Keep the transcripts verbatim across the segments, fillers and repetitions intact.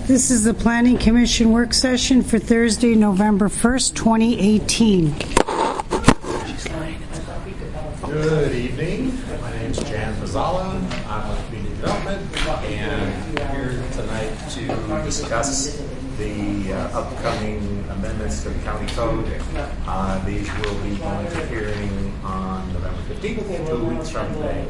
This is the Planning Commission work session for Thursday, November first, twenty eighteen. Good evening. My name is Jan Fazzala. I'm with Community Development and here tonight to discuss the uh, upcoming amendments to the county code. Uh, these will be going to hearing on November fifteenth, two weeks from today.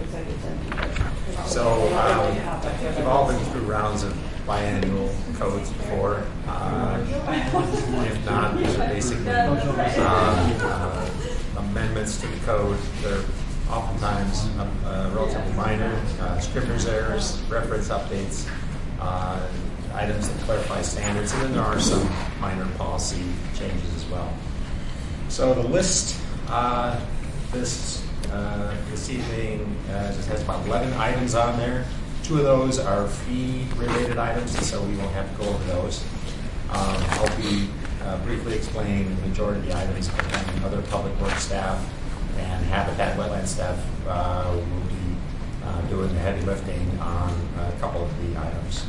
So um, we've all been through rounds of biannual codes before. Uh, if not, these are basically uh, uh, amendments to the code. They're oftentimes uh, uh, relatively minor, uh, scrivener's errors, reference updates, uh, items that clarify standards, and then there are some minor policy changes as well. So the list uh, this uh, this evening uh, just has about eleven items on there. Two of those are fee-related items, and so we won't have to go over those. Um, I'll be uh, briefly explaining the majority of the items, but then other public works staff and habitat wetland staff uh, will be uh, doing the heavy lifting on a couple of the items.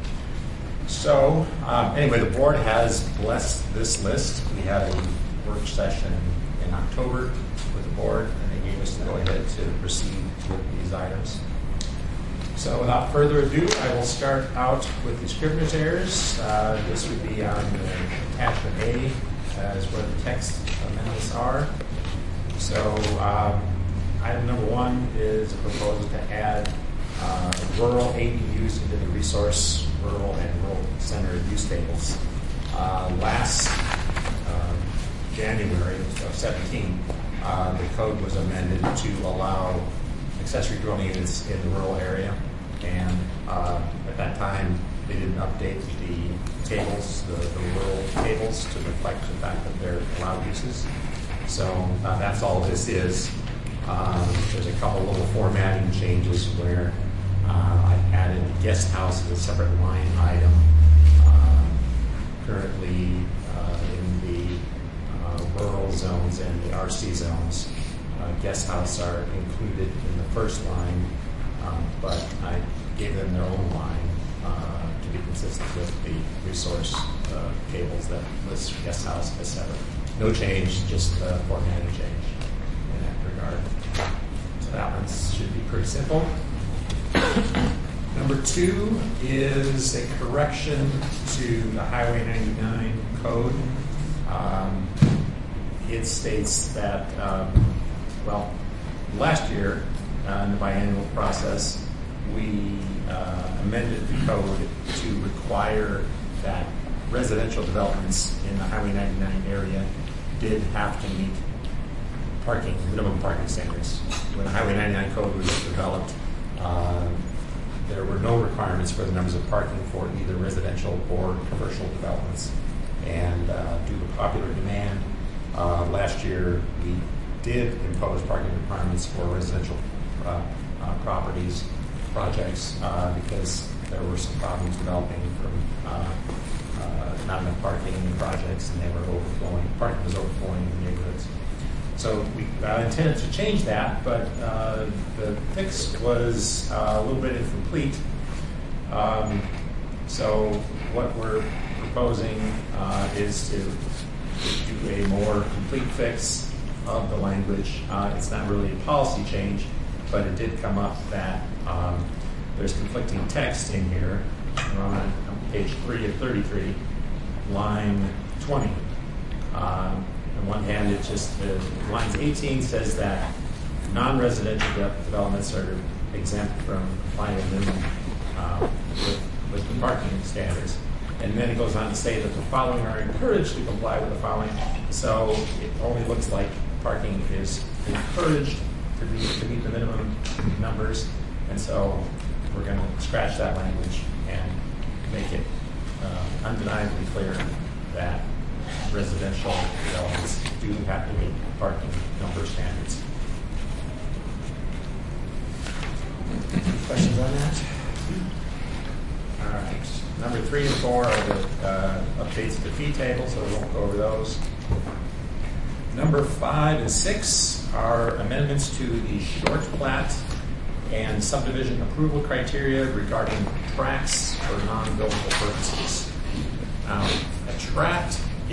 So um, anyway, the board has blessed this list. We had a work session in October with the board, and they gave us the go-ahead to proceed with these items. So without further ado, I will start out with the scrivener's errors. Uh, this would be on the attachment A, as where the text amendments are. So um, item number one is a proposal to add uh, rural A D Us into the resource, rural and rural center use tables. Uh, last um, January of seventeen, uh, the code was amended to allow accessory dwelling units in the rural area, and uh, at that time they didn't update the tables, the, the rural tables, to reflect the fact that they're allowed uses. So uh, that's all this is. Um, there's a couple little formatting changes where uh, I added guest house as a separate line item. Uh, currently uh, in the uh, rural zones and the R C zones, Uh, guest house are included in the first line, um, but I gave them their own line uh, to be consistent with the resource uh, tables that list guest house as separate. No change, just a formatting change in that regard. So that one should be pretty simple. Number two is a correction to the Highway ninety-nine code. Um, it states that um, Well, last year, uh, in the biannual process, we uh, amended the code to require that residential developments in the Highway ninety-nine area did have to meet parking, minimum parking standards. When the Highway ninety-nine code was developed, uh, there were no requirements for the numbers of parking for either residential or commercial developments. And uh, due to popular demand, uh, last year we did impose parking requirements for residential uh, uh, properties, projects, uh, because there were some problems developing from uh, uh, not enough parking in projects, and they were overflowing. Parking was overflowing in the neighborhoods. So we uh, intended to change that, but uh, the fix was uh, a little bit incomplete. Um, so what we're proposing uh, is to do a more complete fix of the language. Uh, it's not really a policy change, but it did come up that um, there's conflicting text in here. We're on, on page three of thirty-three, line twenty. Um, on one hand, it just uh, lines eighteen says that non-residential de- developments are exempt from complying with minimum uh, with, with the parking standards. And then it goes on to say that the following are encouraged to comply with the following. So it only looks like parking is encouraged to, be, to meet the minimum numbers, and so we're going to scratch that language and make it uh, undeniably clear that residential developments do have to meet parking number standards. Questions on that? All right. Number three and four are the uh, updates to the fee table, so we won't go over those. Number five and six are amendments to the short plat and subdivision approval criteria regarding tracts for non-buildable purposes.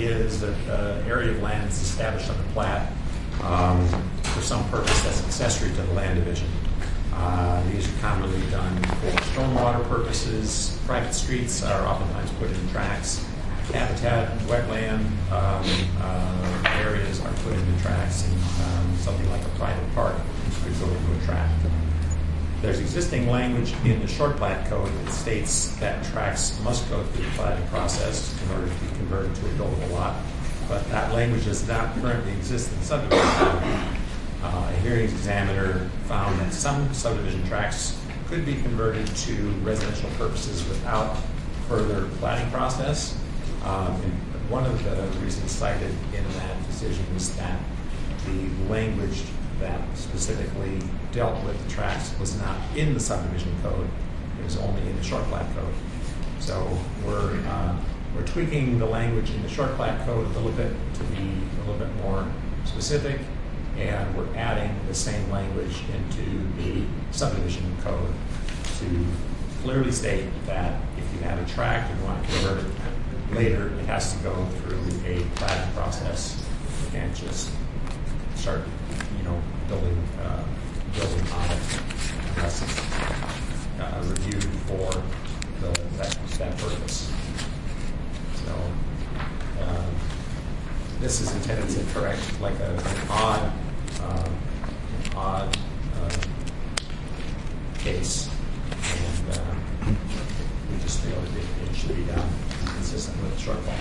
is an area of land that's established on the plat um, for some purpose that's accessory to the land division. Uh, these are commonly done for stormwater purposes. Private streets are oftentimes put in tracts. Habitat, wetland um, uh, areas are put into tracts, and um, something like a private park could go into a tract. There's existing language in the short plat code that states that tracts must go through the platting process in order to be converted to a buildable lot, but that language does not currently exist in the subdivision code. Uh, a hearings examiner found that some subdivision tracts could be converted to residential purposes without further platting process. Um, and one of the reasons cited in that decision was that the language that specifically dealt with the tracts was not in the subdivision code. It was only in the short plat code. So we're uh, we're tweaking the language in the short plat code a little bit to be a little bit more specific, and we're adding the same language into the subdivision code to clearly state that if you have a tract and want to convert it later, it has to go through a platting process. You can't just start, you know, building uh, building on it unless it's uh, reviewed for the, that, that purpose. So uh, this is intended to correct like a, an odd, uh, an odd uh, case, and uh, we just feel that it, it should be done consistent with the shortfall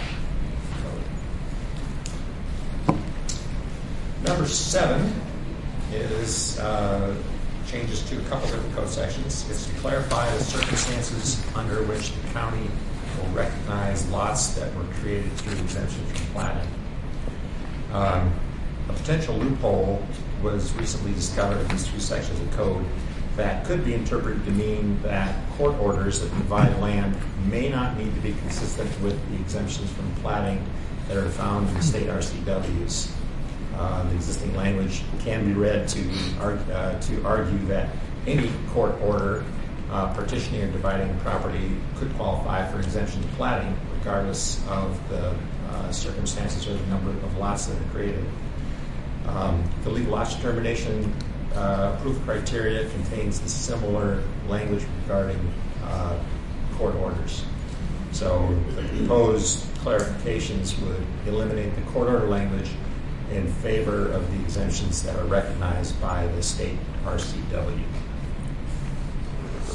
code. Number seven is uh, changes to a couple different code sections. It's to clarify the circumstances under which the county will recognize lots that were created through exemption from platting. Um, a potential loophole was recently discovered in these two sections of code that could be interpreted to mean that court orders that divide land may not need to be consistent with the exemptions from platting that are found in state R C Ws. Uh, the existing language can be read to, argue, uh, to argue that any court order uh, partitioning or dividing property could qualify for exemption to platting, regardless of the uh, circumstances or the number of lots that are created. Um, the legal lots determination uh, proof criteria contains the similar language regarding uh, court orders. So the proposed clarifications would eliminate the court order language in favor of the exemptions that are recognized by the state R C W. So,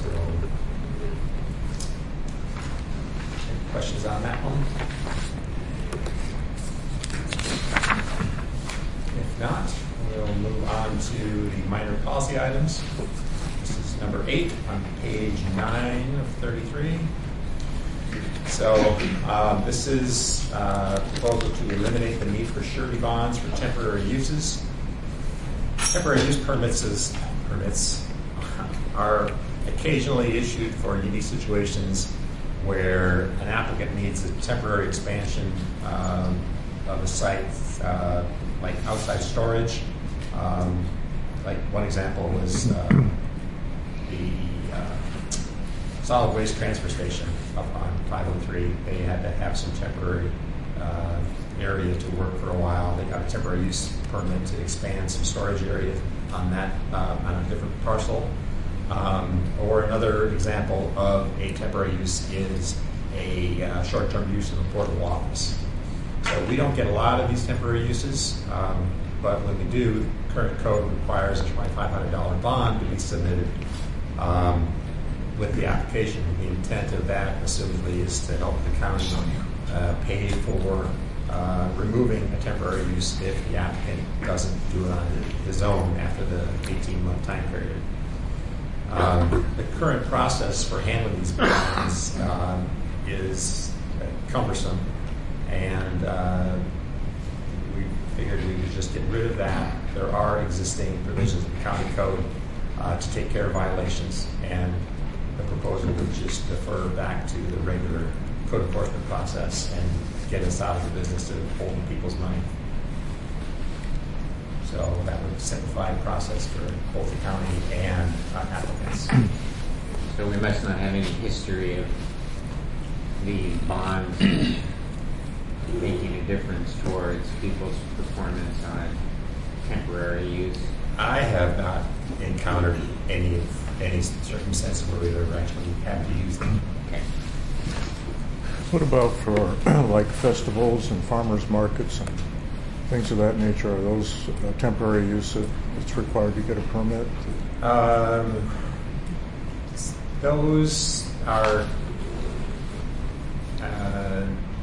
any questions on that one? If not, we'll move on to the minor policy items. This is number eight on page nine of thirty-three. So uh, this is uh, a proposal to eliminate the need for surety bonds for temporary uses. Temporary use permits, is, permits are occasionally issued for unique situations where an applicant needs a temporary expansion um, of a site, uh, like outside storage. Um, like one example was uh, the uh, solid waste transfer station up on five oh three. They had to have some temporary uh, area to work for a while. They got a temporary use permit to expand some storage area on that uh, on a different parcel. Um, or another example of a temporary use is a uh, short-term use of a portable office. So we don't get a lot of these temporary uses, um, but when we do, current code requires a twenty-five hundred dollars bond to be submitted um, with the application. The intent of that, assumedly, is to help the county uh, pay for uh, removing a temporary use if the applicant doesn't do it on his own after the eighteen-month time period. Um, the current process for handling these bonds um, is uh, cumbersome, and uh, we figured we would just get rid of that. There are existing provisions in the county code uh, to take care of violations, and the proposal would just defer back to the regular code enforcement process and get us out of the business of holding people's money. So that would simplify the process for both the county and uh, applicants. So we must not have any history of these bonds making a difference towards people's performance on temporary use? I have not encountered any any circumstances where we've ever actually had to use them. Okay. What about for like festivals and farmers markets and things of that nature? Are those uh, temporary use that it's required to get a permit? Um, those are uh,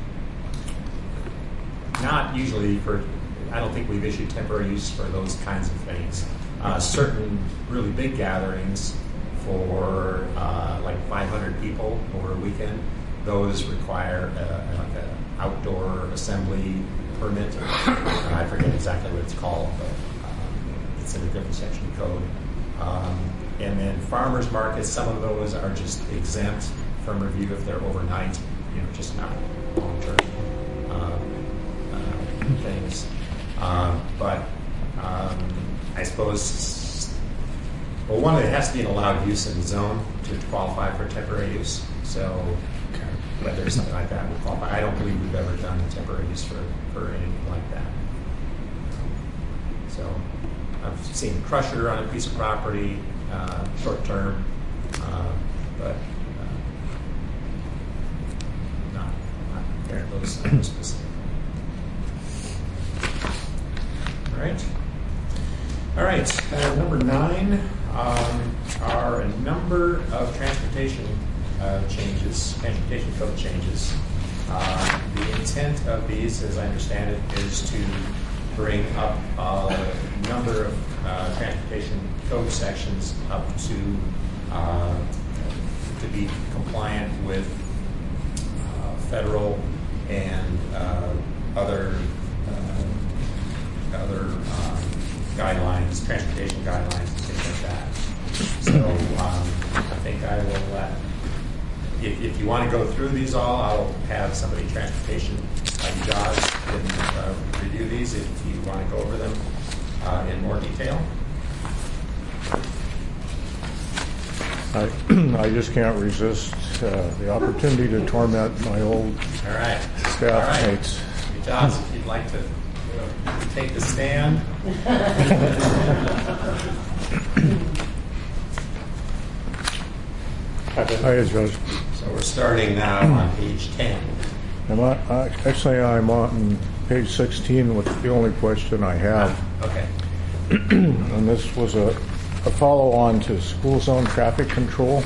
not usually for, I don't think we've issued temporary use for those kinds of things. Uh, certain really big gatherings for uh, like five hundred people over a weekend, those require uh, like an outdoor assembly permit. Uh, I forget exactly what it's called, but um, it's in a different section of code. Um, and then farmers markets, some of those are just exempt from review if they're overnight, you know, just not long-term um, uh, things. Um, but um, I suppose, well, one, it has to be an allowed use in the zone to qualify for temporary use. So whether something like that would qualify. I don't believe we've ever done a temporary use for, for anything like that. So I've seen crusher on a piece of property, uh, short term, uh, but uh, not, not those those specific. All right. All right. Uh, number nine um, are a number of transportation uh, changes, transportation code changes. Uh, the intent of these, as I understand it, is to bring up a number of uh, transportation code sections up to uh, to be compliant with uh, federal and uh, other uh, other um, guidelines, transportation guidelines, and things like that. So um, I think I will let. If, if you want to go through these all, I'll have somebody transportation like Josh can uh, review these if you want to go over them uh, in more detail. I, I just can't resist uh, the opportunity to torment my old All right. staff all right. mates. Josh, if you'd like to uh, take the stand. Hi, Judge. So we're starting now on page ten. Am I, I, actually, I'm on page sixteen, which is the only question I have. Okay. And this was a, a follow-on to school zone traffic control.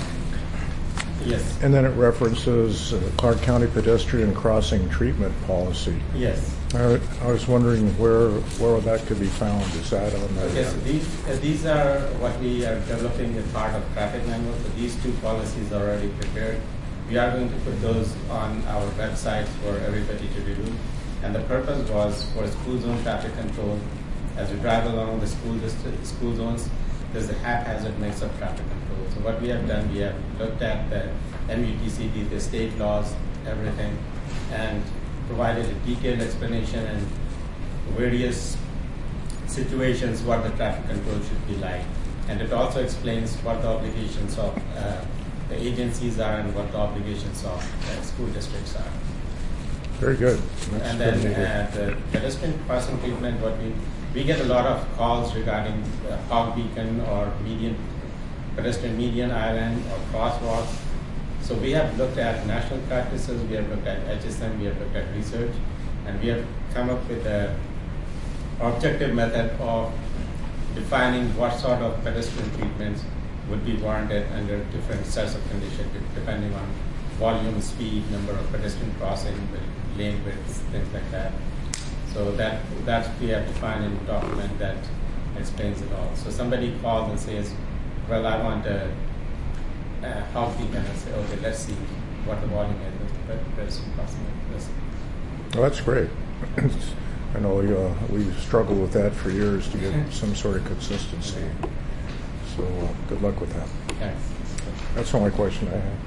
Yes. And then it references uh, Clark County pedestrian crossing treatment policy. Yes. I, I was wondering where where that could be found. Is that on the... Okay, so these, uh, these are what we are developing as part of traffic manual. So these two policies are already prepared. We are going to put those on our website for everybody to review. And the purpose was for school zone traffic control. As we drive along the school district, school zones, there's a haphazard mix of traffic control. So what we have done, we have looked at the M U T C D, the state laws, everything, and provided a detailed explanation and various situations what the traffic control should be like. And it also explains what the obligations of uh, the agencies are and what the obligations of the school districts are. Very good. That's And good then to hear. uh, the pedestrian crossing treatment, what we we get a lot of calls regarding uh, hog beacon or median pedestrian median island or crosswalks. So we have looked at national practices, we have looked at H S M, we have looked at research, and we have come up with an objective method of defining what sort of pedestrian treatments would be warranted under different sets of conditions, depending on volume, speed, number of pedestrian crossing, lane widths, things like that. So that that we have defined in a document that explains it all. So somebody calls and says, well, I want a Uh, how deep, and I say, okay, let's see what the volume is with the pedestrian crossing. Well, that's great. I know uh, we struggled with that for years to get some sort of consistency. So uh, good luck with that. Thanks. That's the only question I have.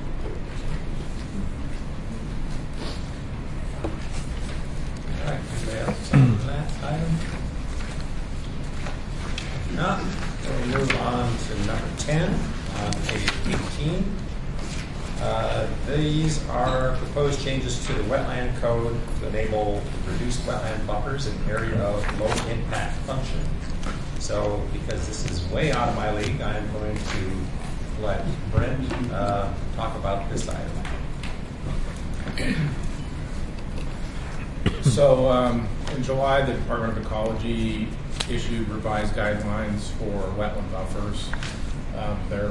All right. Anybody else on that item? No. We'll move on to number ten. On page eighteen, uh, These are proposed changes to the wetland code to enable reduced wetland buffers in area of low impact function. So because this is way out of my league, I'm going to let Brent uh, talk about this item. So um, in July, the Department of Ecology issued revised guidelines for wetland buffers. Um, their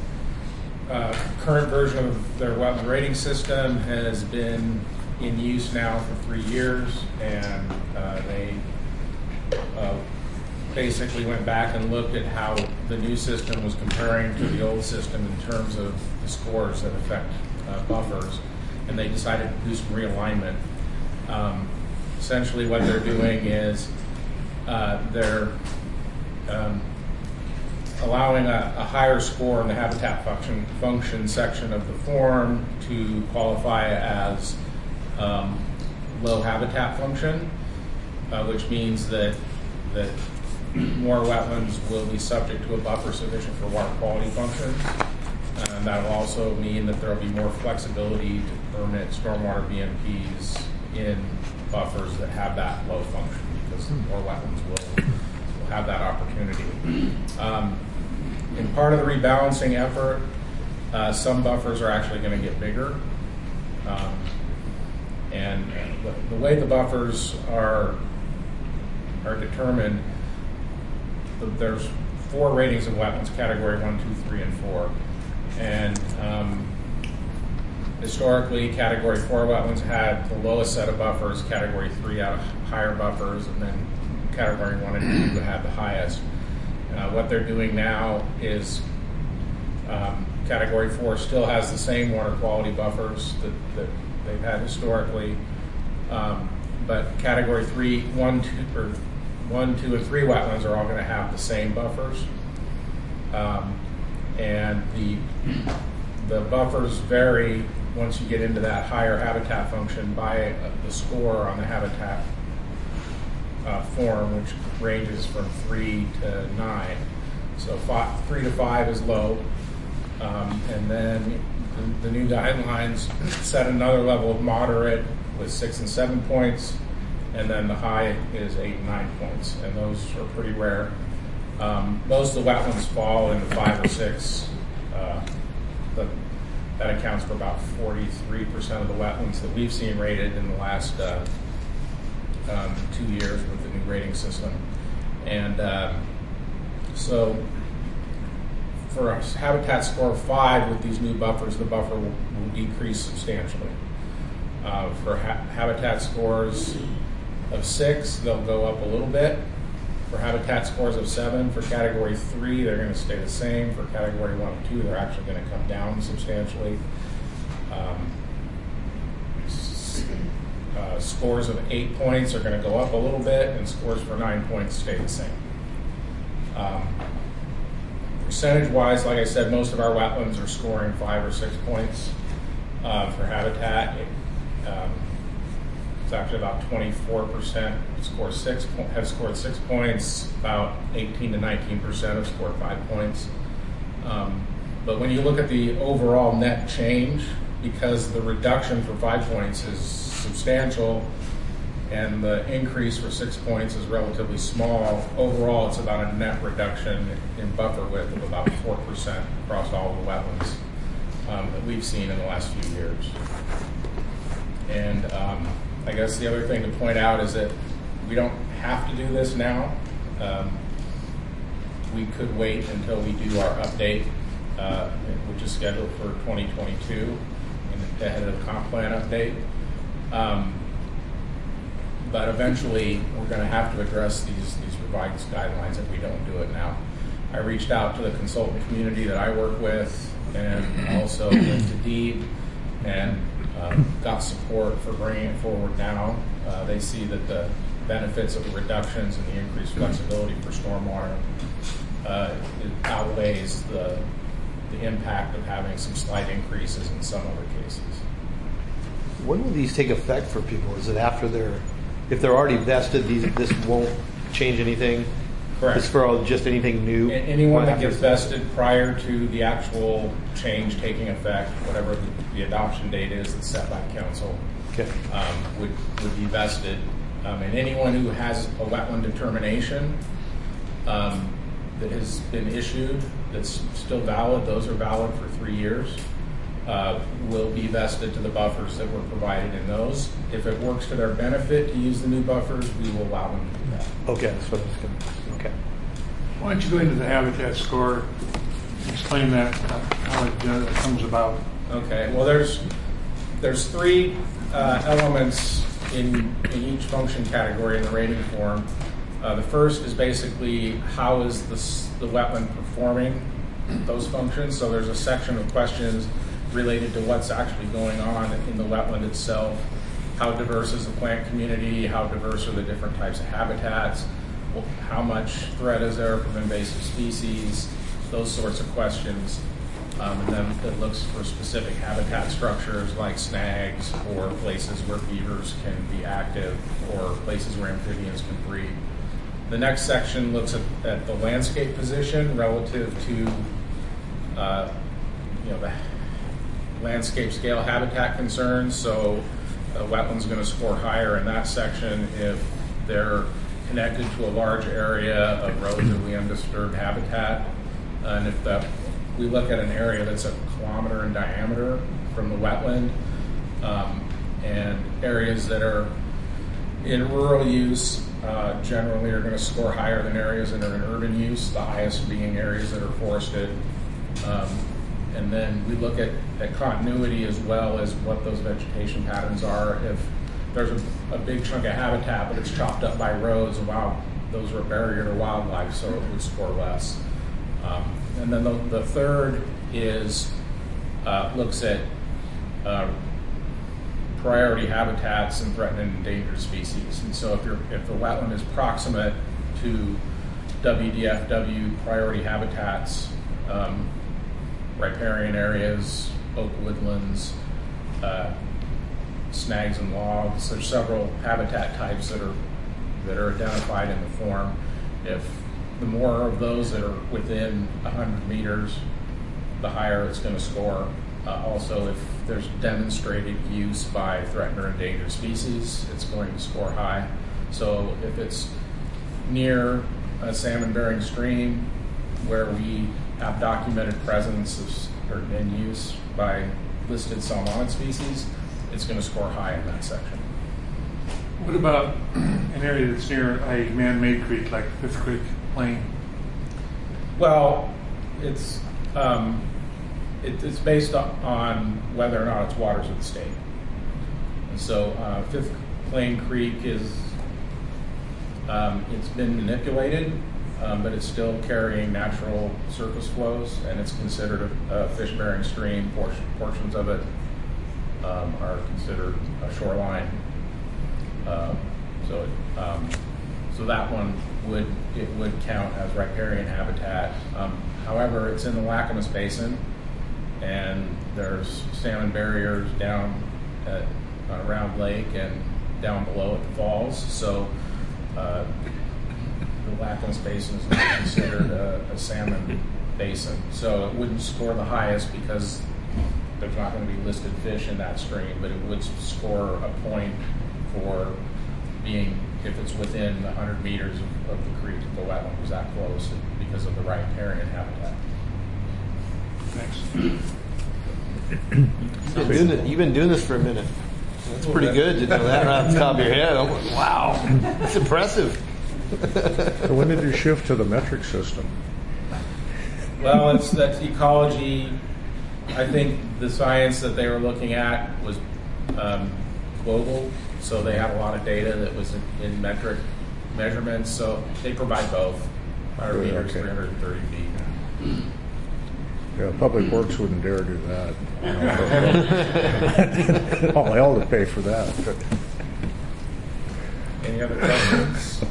uh, current version of their wetland rating system has been in use now for three years, and uh, they uh, basically went back and looked at how the new system was comparing to the old system in terms of the scores that affect uh, buffers, and they decided to do some realignment. Um, essentially what they're doing is uh, they're um, allowing a, a higher score in the habitat function, function section of the form to qualify as um, low habitat function, uh, which means that that more wetlands will be subject to a buffer sufficient for water quality functions. And that will also mean that there will be more flexibility to permit stormwater B M Ps in buffers that have that low function, because more wetlands will, will have that opportunity. Um, in part of the rebalancing effort, uh, some buffers are actually going to get bigger. Um, and the, the way the buffers are, are determined, the, there's four ratings of wetlands, category one, two, three, and four. And um, historically, category four wetlands had the lowest set of buffers, category three had higher buffers, and then category one and two had the highest. Uh, what they're doing now is um, category four still has the same water quality buffers that, that they've had historically, um, but category three, one, two, or one, two, and three wetlands are all going to have the same buffers. Um, and the the buffers vary once you get into that higher habitat function by uh, the score on the habitat uh, form, which ranges from three to nine. So five, three to five is low, um, and then the, the new guidelines set another level of moderate with six and seven points, and then the high is eight and nine points, and those are pretty rare. Um, most of the wetlands fall into five or six. Uh, the, that accounts for about forty-three percent of the wetlands that we've seen rated in the last uh, um, two years with the new rating system. And um, so for a habitat score of five with these new buffers, the buffer will, will decrease substantially. Uh, for ha- habitat scores of six, they'll go up a little bit. For habitat scores of seven, for category three, they're going to stay the same. For category one and two, they're actually going to come down substantially. Um, s- uh, scores of eight points are going to go up a little bit, and scores for nine points stay the same. Um, percentage-wise, like I said, most of our wetlands are scoring five or six points uh, for habitat. It, um, It's actually about twenty-four percent score six have scored six points. About eighteen to nineteen percent have scored five points. Um, but when you look at the overall net change, because the reduction for five points is substantial and the increase for six points is relatively small, overall it's about a net reduction in buffer width of about four percent across all the wetlands um, that we've seen in the last few years. And um, I guess the other thing to point out is that we don't have to do this now. Um, we could wait until we do our update, uh, which is scheduled for twenty twenty-two, and ahead of the comp plan update. Um, but eventually, we're going to have to address these these revised guidelines if we don't do it now. I reached out to the consultant community that I work with, and also went to DEEP, and Uh, got support for bringing it forward now. Uh, they see that the benefits of the reductions and the increased flexibility for stormwater uh, it outweighs the, the impact of having some slight increases in some other cases. When will these take effect for people? Is it after they're, if they're already vested, these, this won't change anything? Correct. It's for all, just anything new? A- Anyone that After- gets vested prior to the actual change taking effect, whatever the, the adoption date is that's set by council, Okay. um, would, would be vested. Um, and anyone who has a wetland determination um, that has been issued that's still valid, those are valid for three years, uh, will be vested to the buffers that were provided in those. If it works to their benefit to use the new buffers, we will allow them to do that. Okay, that's what I was going to, okay. Why don't you go into the habitat score, explain that, uh, how it uh, comes about? Okay, well, there's there's three uh, elements in, in each function category in the rating form. Uh, the first is basically how is this, the wetland performing those functions. So there's a section of questions related to what's actually going on in the wetland itself. How diverse is the plant community? How diverse are the different types of habitats? Well, how much threat is there from invasive species? Those sorts of questions. Um, and then it looks for specific habitat structures like snags or places where beavers can be active or places where amphibians can breed. The next section looks at, at the landscape position relative to uh, you know, the landscape scale habitat concerns. So a wetland's going to score higher in that section if they're connected to a large area of relatively undisturbed habitat. And if that, we look at an area that's a kilometer in diameter from the wetland, um, and areas that are in rural use uh, generally are going to score higher than areas that are in urban use, the highest being areas that are forested. Um, and then we look at, at continuity as well as what those vegetation patterns are. If there's a, a big chunk of habitat, but it's chopped up by roads, wow, those are a barrier to wildlife, so it would score less. Um, and then the, the third is uh, looks at uh, priority habitats and threatened and endangered species. And so if you're if the wetland is proximate to W D F W priority habitats, um, riparian areas, oak woodlands, uh, snags and logs, there's several habitat types that are that are identified in the form. If the more of those that are within one hundred meters, the higher it's going to score. Uh, also, if there's demonstrated use by threatened or endangered species, it's going to score high. So if it's near a salmon-bearing stream where we have documented presence of, or in use by listed salmonid species, it's going to score high in that section. What about an area that's near a man-made creek like Fifth Creek Plain? Well, it's um, it, it's based on whether or not it's waters of the state. And so uh, Fifth Plain Creek is um, it's been manipulated, um, but it's still carrying natural surface flows, and it's considered a, a fish-bearing stream. Portion, portions of it um, are considered a shoreline. Uh, so, it, um, so that one would it would count as riparian habitat. Um, however, it's in the Lacamas Basin, and there's salmon barriers down at uh, Round Lake and down below at the falls. So, uh, the Lacamas Basin is not considered a, a salmon basin. So it wouldn't score the highest because there's not going to be listed fish in that stream, but it would score a point for being, if it's within one hundred meters of, of the creek, if the wetland was that close because of the riparian habitat. Thanks. You've been doing this, you've been doing this for a minute. That's pretty good to know that right off the top of your head. I'm like, wow, that's impressive. So when did you shift to the metric system? Well, it's that's ecology. I think the science that they were looking at was um, global, so they had a lot of data that was in, in metric measurements. So they provide both, one hundred meters, Okay. three hundred thirty feet. Yeah, Public Works wouldn't dare do that. All hell to pay for that. But Any other questions?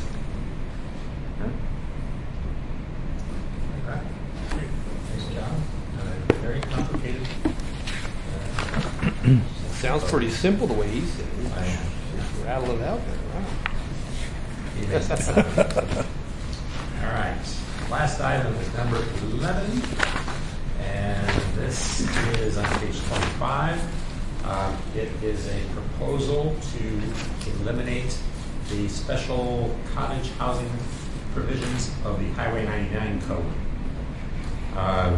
Thanks, John. Uh, very complicated. Sounds pretty simple the way he said it. Rattle it out there. Wow. All right. Last item is number eleven, and this is on page twenty-five. Um, it is a proposal to eliminate the special cottage housing provisions of the Highway ninety-nine code. Uh,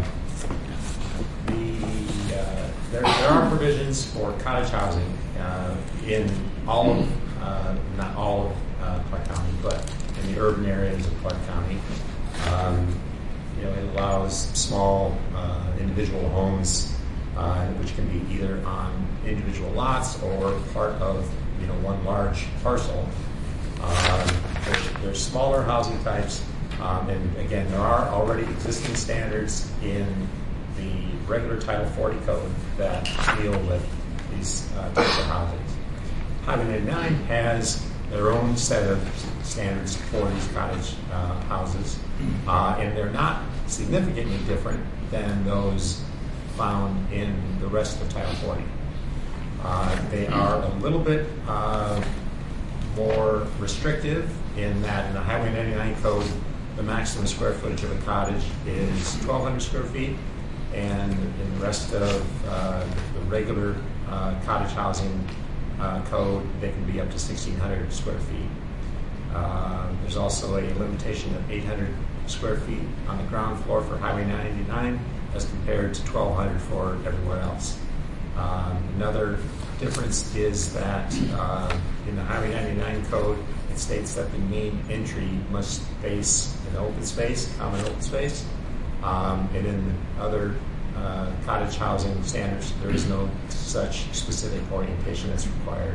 the uh, there, there are provisions for cottage housing uh, in all of, uh, not all of uh, Clark County, but in the urban areas of Clark County. Um, you know, it allows small uh, individual homes, uh, which can be either on individual lots or part of, you know, one large parcel. Um, there's, there's smaller housing types, um, and again, there are already existing standards in the regular Title forty code that deal with these uh, types of housing. Highway ninety-nine has their own set of standards for these cottage uh, houses, uh, and they're not significantly different than those found in the rest of Title forty. Uh, they are a little bit uh, more restrictive in that in the Highway ninety-nine code, the maximum square footage of a cottage is twelve hundred square feet, and in the rest of uh, the regular uh, cottage housing uh, code, they can be up to sixteen hundred square feet. Uh, there's also a limitation of eight hundred square feet on the ground floor for Highway ninety-nine as compared to twelve hundred for everywhere else. Um, another difference is that uh, in the Highway ninety-nine code, it states that the main entry must face an open space, common open space. Um, and in other uh, cottage housing standards, there is no such specific orientation that's required.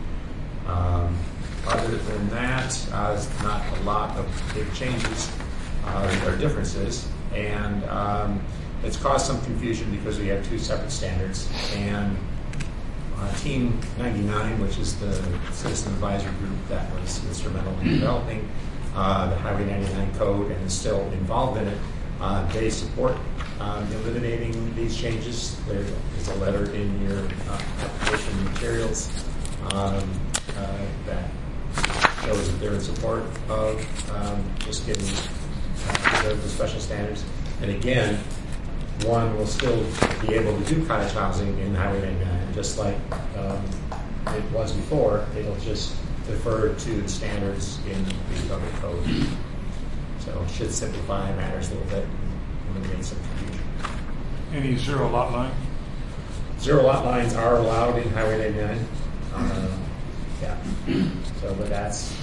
Um, other than that, uh, there's not a lot of big changes uh, or differences. And um, it's caused some confusion because we have two separate standards. And uh, Team ninety-nine, which is the citizen advisory group that was instrumental in developing uh, the Highway ninety-nine code and is still involved in it, uh, they support um, eliminating these changes. There is a letter in your uh, application materials um, uh, that shows that they're in support of um, just getting uh, the special standards. And again, one will still be able to do cottage housing in Highway ninety-nine, just like um, it was before. It'll just defer to the standards in the other code. So it should simplify matters a little bit and eliminate some confusion. Any zero lot line? Zero lot lines are allowed in Highway ninety-nine. Uh, yeah. So, but that's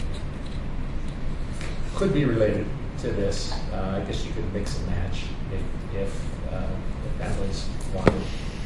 could be related to this. Uh, I guess you could mix and match if, if uh, the families wanted.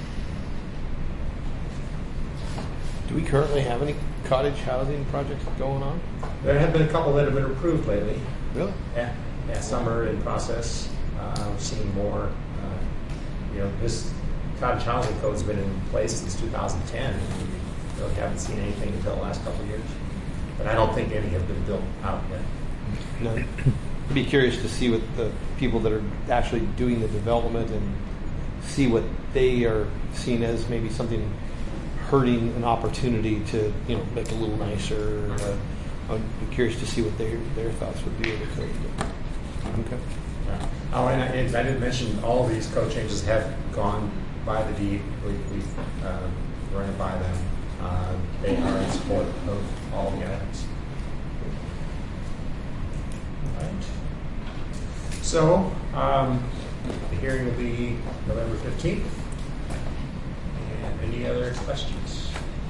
Do we currently have any cottage housing projects going on? There have been a couple that have been approved lately. Really? Yeah, yeah, some are in process. Uh, we've seen more. Uh, you know, this cottage housing code's been in place since two thousand ten. We really haven't seen anything until the last couple of years. But I don't think any have been built out yet. No. I'd be curious to see what the people that are actually doing the development and see what they are seeing as maybe something hurting an opportunity to, you know, make it a little nicer. Uh, I'd be curious to see what their their thoughts would be of the code. Okay. Yeah. Oh, and I, and I didn't mention all of these code changes have gone by the deed. We, we've uh, run it by them. Uh, they are in support of all the items. All right. So, um, the hearing will be November fifteenth. And any other questions?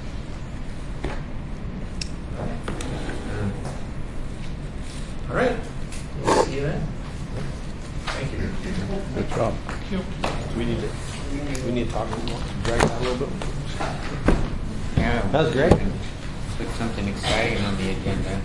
All right. We'll see you then. Thank you. Good job. Do we need to we need to talk a little more, drag that a little bit? Yeah, That was great. put something exciting on the agenda.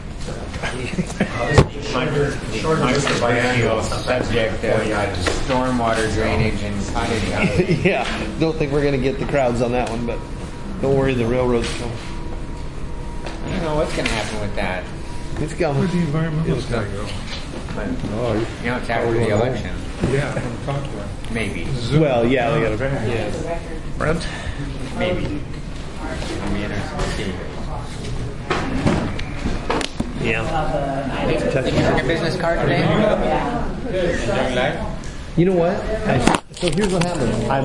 Short list of biennial Subject of stormwater drainage and cottage housing. Yeah, don't think we're going to get the crowds on that one, but don't worry, the railroad's coming. I don't know what's going to happen with that. It's coming. Where'd the environmentalist guy go? Oh, you- You know, it's after the election. Yeah, I'm going to talk to him. Maybe. Well, yeah, they got to. Yeah. Brent? Maybe. I'll be interested to see. Yeah. Did you take your business card today? Enjoying life? You know what? I, so here's what happened. I